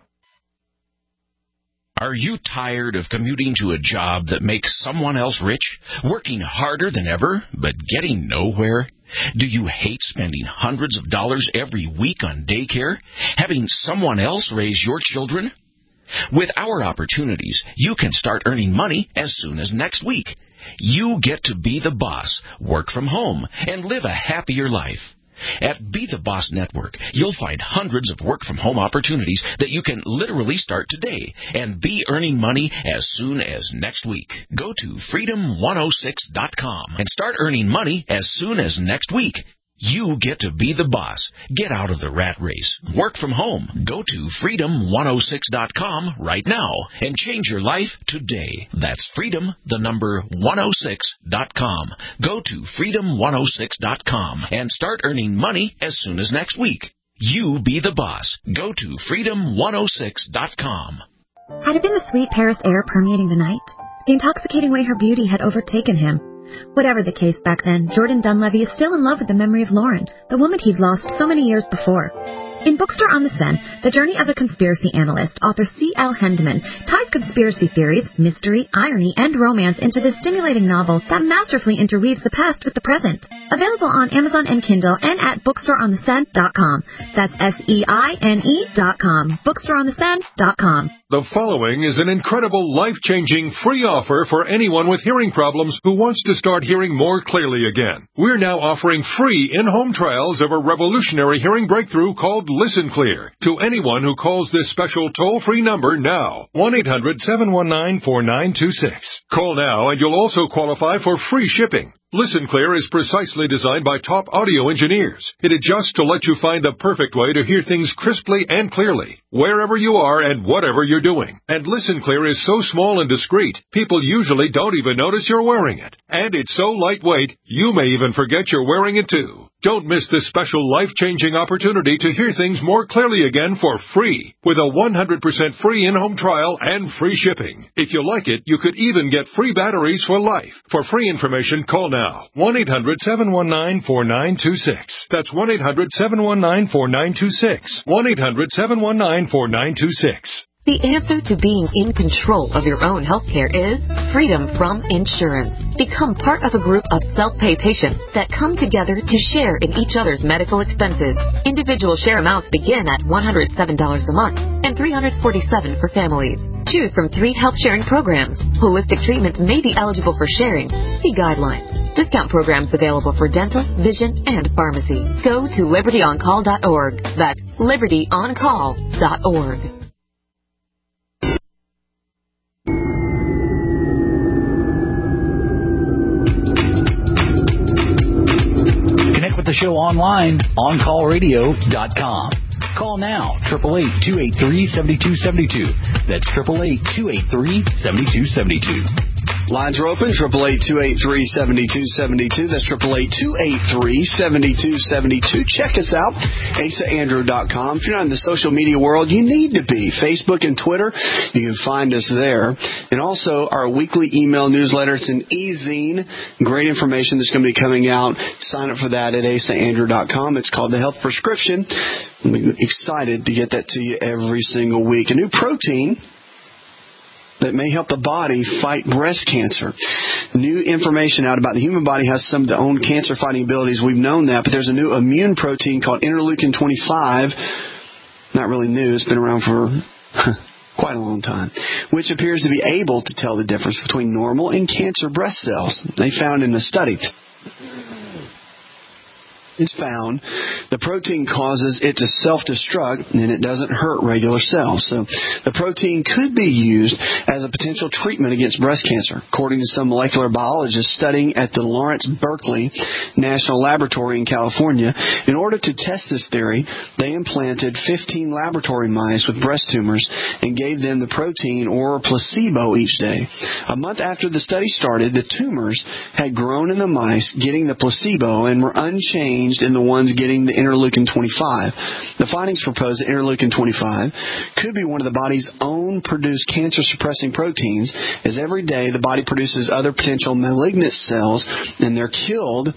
S21: Are you tired of commuting to a job that makes someone else rich, working harder than ever, but getting nowhere? Do you hate spending hundreds of dollars every week on daycare, having someone else raise your children? With our opportunities, you can start earning money as soon as next week. You get to be the boss, work from home, and live a happier life. At Be the Boss Network, you'll find hundreds of work-from-home opportunities that you can literally start today and be earning money as soon as next week. Go to freedom one oh six dot com and start earning money as soon as next week. You get to be the boss. Get out of the rat race. Work from home. Go to freedom one oh six dot com right now and change your life today. That's freedom, the number one oh six dot com. Go to freedom one oh six dot com and start earning money as soon as next week. You be the boss. Go to freedom one oh six dot com.
S22: Had it been the sweet Paris air permeating the night? The intoxicating way her beauty had overtaken him? Whatever the case back then, Jordan Dunleavy is still in love with the memory of Lauren, the woman he'd lost so many years before. In Bookstore on the Seine, the journey of a conspiracy analyst, author C L Hendeman ties conspiracy theories, mystery, irony, and romance into this stimulating novel that masterfully interweaves the past with the present. Available on Amazon and Kindle and at bookstore on the seine dot com. That's S E I N E dot com. bookstore on the seine dot com.
S23: The following is an incredible, life-changing, free offer for anyone with hearing problems who wants to start hearing more clearly again. We're now offering free in-home trials of a revolutionary hearing breakthrough called Listen Clear to anyone who calls this special toll-free number now. one eight hundred seven one nine four nine two six. Call now and you'll also qualify for free shipping. Listen Clear is precisely designed by top audio engineers. It adjusts to let you find the perfect way to hear things crisply and clearly, wherever you are and whatever you're doing. And Listen Clear is so small and discreet, people usually don't even notice you're wearing it. And it's so lightweight, you may even forget you're wearing it too. Don't miss this special life-changing opportunity to hear things more clearly again for free, with a one hundred percent free in-home trial and free shipping. If you like it, you could even get free batteries for life. For free information, call now. one eight hundred seven one nine four nine two six. That's one eight hundred seven one nine four nine two six. one eight hundred seven one nine four nine two six.
S1: The answer to being in control of your own healthcare is freedom from insurance. Become part of a group of self-pay patients that come together to share in each other's medical expenses. Individual share amounts begin at one hundred seven dollars a month and three hundred forty-seven dollars for families. Choose from three health sharing programs. Holistic treatments may be eligible for sharing. See guidelines. Discount programs available for dental, vision, and pharmacy. Go to liberty on call dot org. That's liberty on call dot org.
S13: Connect with the show online, on call radio dot com. Call now, eight eight eight, two eight three, seven two seven two. That's eight eight eight, two eight three, seven two seven two.
S3: Lines are open, eight eight eight, two eight three, seven two seven two. That's eight eight eight, two eight three, seven two seven two. Check us out, asa andrew dot com. If you're not in the social media world, you need to be. Facebook and Twitter, you can find us there. And also our weekly email newsletter. It's an e-zine. Great information that's going to be coming out. Sign up for that at asa andrew dot com. It's called The Health Prescription. I'm excited to get that to you every single week. A new protein that may help the body fight breast cancer. New information out about the human body has some of the own cancer-fighting abilities. We've known that, but there's a new immune protein called interleukin twenty-five. Not really new. It's been around for quite a long time, which appears to be able to tell the difference between normal and cancer breast cells. They found in a study. It's found the protein causes it to self-destruct and it doesn't hurt regular cells. So the protein could be used as a potential treatment against breast cancer. According to some molecular biologists studying at the Lawrence Berkeley National Laboratory in California, in order to test this theory, they implanted fifteen laboratory mice with breast tumors and gave them the protein or placebo each day. A month after the study started, the tumors had grown in the mice getting the placebo and were unchanged in the ones getting the interleukin twenty-five. The findings propose that interleukin twenty-five could be one of the body's own produced cancer-suppressing proteins, as every day the body produces other potential malignant cells, and they're killed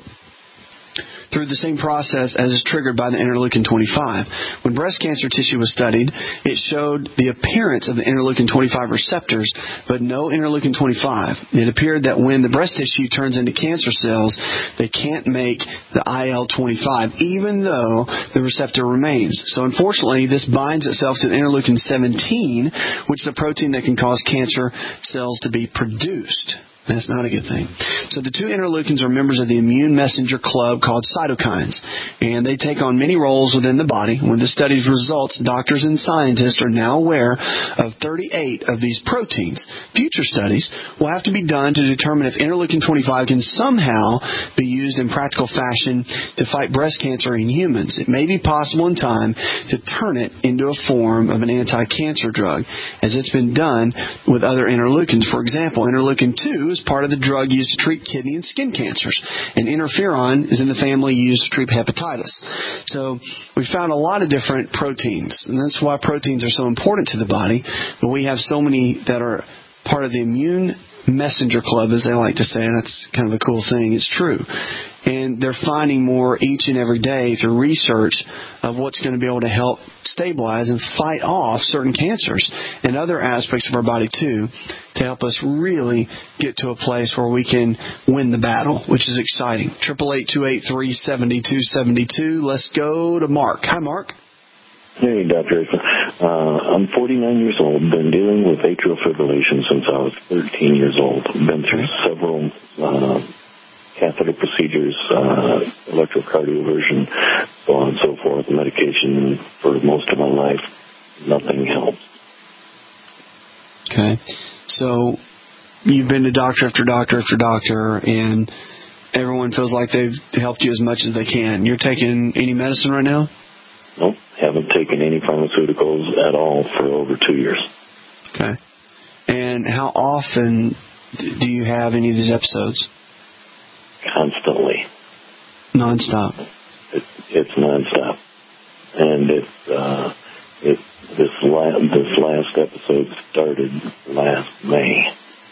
S3: through the same process as is triggered by the interleukin twenty-five. When breast cancer tissue was studied, it showed the appearance of the interleukin twenty-five receptors, but no interleukin twenty-five. It appeared that when the breast tissue turns into cancer cells, they can't make the I L twenty-five, even though the receptor remains. So unfortunately, this binds itself to the interleukin seventeen, which is a protein that can cause cancer cells to be produced. That's not a good thing. So the two interleukins are members of the immune messenger club called cytokines, and they take on many roles within the body. With the study's results, doctors and scientists are now aware of thirty-eight of these proteins. Future studies will have to be done to determine if interleukin twenty-five can somehow be used in practical fashion to fight breast cancer in humans. It may be possible in time to turn it into a form of an anti-cancer drug, as it's been done with other interleukins. For example, interleukin two is part of the drug used to treat kidney and skin cancers, and interferon is in the family used to treat hepatitis. So we found a lot of different proteins, and that's why proteins are so important to the body. But we have so many that are part of the immune messenger club, as they like to say, and that's kind of a cool thing. It's true. And they're finding more each and every day through research of what's going to be able to help stabilize and fight off certain cancers and other aspects of our body, too, to help us really get to a place where we can win the battle, which is exciting. eight eight eight, two eight three, seven two seven two. Let's go to Mark. Hi, Mark.
S2: Hey, Doctor Uh, I'm forty-nine years old. Been dealing with atrial fibrillation since I was thirteen years old. Been through several uh, catheter other procedures, uh, electrocardioversion, so on and so forth, medication for most of my life. Nothing helps.
S3: Okay. So you've been to doctor after doctor after doctor, and everyone feels like they've helped you as much as they can. You're taking any medicine right now?
S2: Nope. Haven't taken any pharmaceuticals at all for over two years.
S3: Okay. And how often do you have any of these episodes?
S2: Constantly.
S3: Nonstop.
S2: It, it's nonstop. And it, uh, it, this, la- this last episode started last May.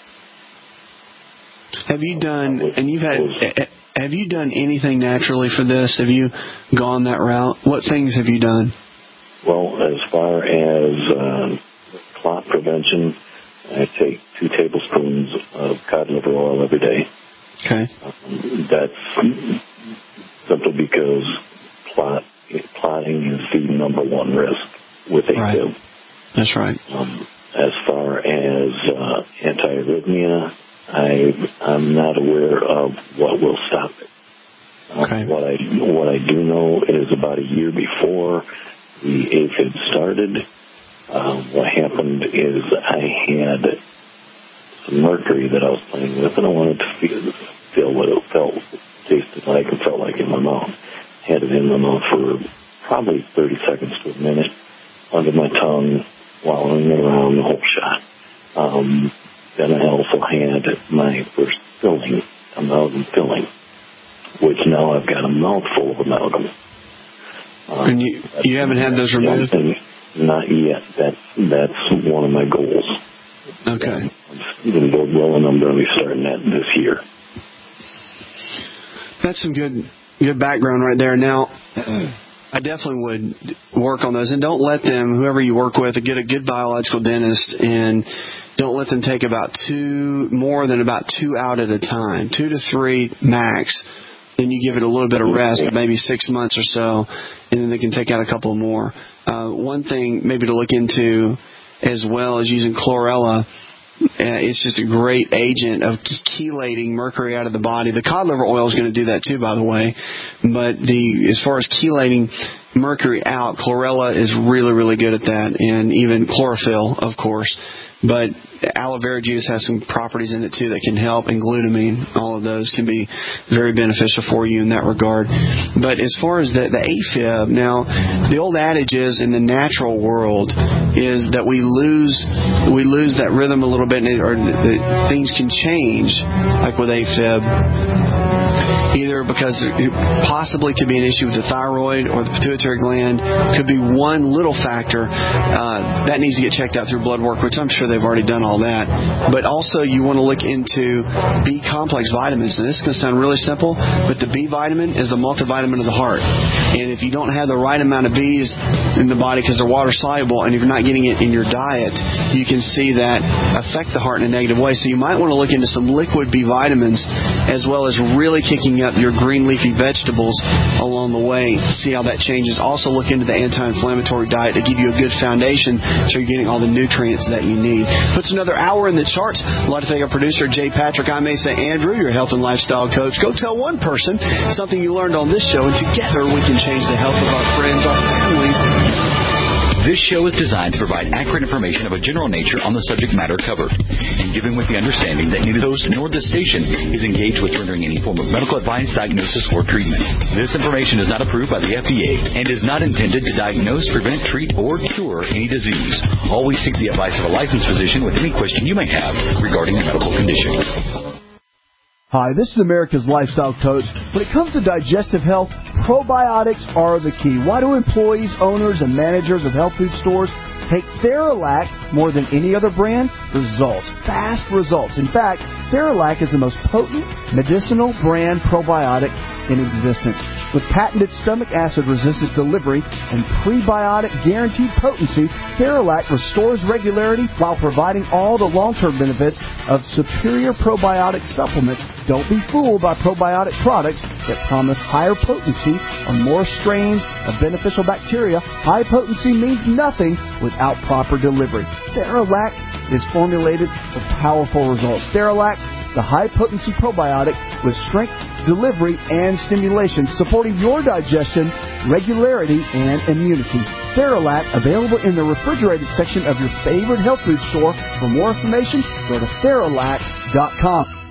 S3: Have you done, and you've had, have you done anything naturally for this? Have you gone that route? What things have you done?
S2: Well, as far as uh, clot prevention, I take two tablespoons of cod liver oil every day.
S3: Okay.
S2: Um, that's simply because clot, clotting is the number one risk with AFib.
S3: Right. That's right.
S2: Um, as far as uh, anti-arrhythmia, I, I'm not aware of what will stop it.
S3: Okay.
S2: Um, what I what I do know is about a year before the AFib started, um, what happened is I had some mercury that I was playing with, and I wanted to feel, feel what it felt, tasted like, and felt like in my mouth. Had it in my mouth for probably thirty seconds to a minute, under my tongue, wallowing it around the whole shot. Um, Then I also had my first filling, amalgam filling, which now I've got a mouthful of amalgam. Um,
S3: and you, you haven't had those removed?
S2: Not yet. That's, that's one of my goals.
S3: Okay.
S2: I'm going to go well, and I'm going to be starting that this year.
S3: That's some good good background right there. Now, I definitely would work on those. And don't let them, whoever you work with, get a good biological dentist, and don't let them take about two, more than about two out at a time, two to three max. Then you give it a little bit of rest, maybe six months or so, and then they can take out a couple more. Uh, one thing maybe to look into as well is using chlorella. Uh, it's just a great agent of chelating mercury out of the body. The cod liver oil is going to do that too, by the way. But the as far as chelating mercury out, chlorella is really, really good at that, and even chlorophyll, of course. But aloe vera juice has some properties in it too that can help, and glutamine. All of those can be very beneficial for you in that regard. But as far as the, the AFib, now the old adage is in the natural world is that we lose we lose that rhythm a little bit, and it, or the, the, things can change, like with AFib. Either because it possibly could be an issue with the thyroid or the pituitary gland, could be one little factor uh, that needs to get checked out through blood work, which I'm sure they've already done all that. But also you want to look into B complex vitamins. And this is going to sound really simple, but the B vitamin is the multivitamin of the heart. And if you don't have the right amount of B's in the body because they're water soluble, and if you're not getting it in your diet, you can see that affect the heart in a negative way. So you might want to look into some liquid B vitamins, as well as really kicking up your green leafy vegetables along the way. See how that changes. Also look into the anti-inflammatory diet to give you a good foundation so you're getting all the nutrients that you need. Puts another hour in the charts. I'd like to thank our producer, Jay Patrick. I'm Asa Andrew, your health and lifestyle coach. Go tell one person something you learned on this show, and together we can change the health of our friends, our families.
S13: This show is designed to provide accurate information of a general nature on the subject matter covered, and given with the understanding that neither the host nor the station is engaged with rendering any form of medical advice, diagnosis, or treatment. This information is not approved by the F D A and is not intended to diagnose, prevent, treat, or cure any disease. Always seek the advice of a licensed physician with any question you may have regarding a medical condition.
S7: Hi, this is America's Lifestyle Coach. When it comes to digestive health, probiotics are the key. Why do employees, owners, and managers of health food stores take Theralac more than any other brand? Results. Fast results. In fact, Theralac is the most potent medicinal brand probiotic in existence. With patented stomach acid resistance delivery and prebiotic guaranteed potency, Theralac restores regularity while providing all the long-term benefits of superior probiotic supplements. Don't be fooled by probiotic products that promise higher potency on more strains of beneficial bacteria. High potency means nothing without proper delivery. Theralac is formulated for powerful results. Theralac, the high-potency probiotic with strength delivery, and stimulation, supporting your digestion, regularity, and immunity. Theralac, available in the refrigerated section of your favorite health food store. For more information, go to Theralac dot com.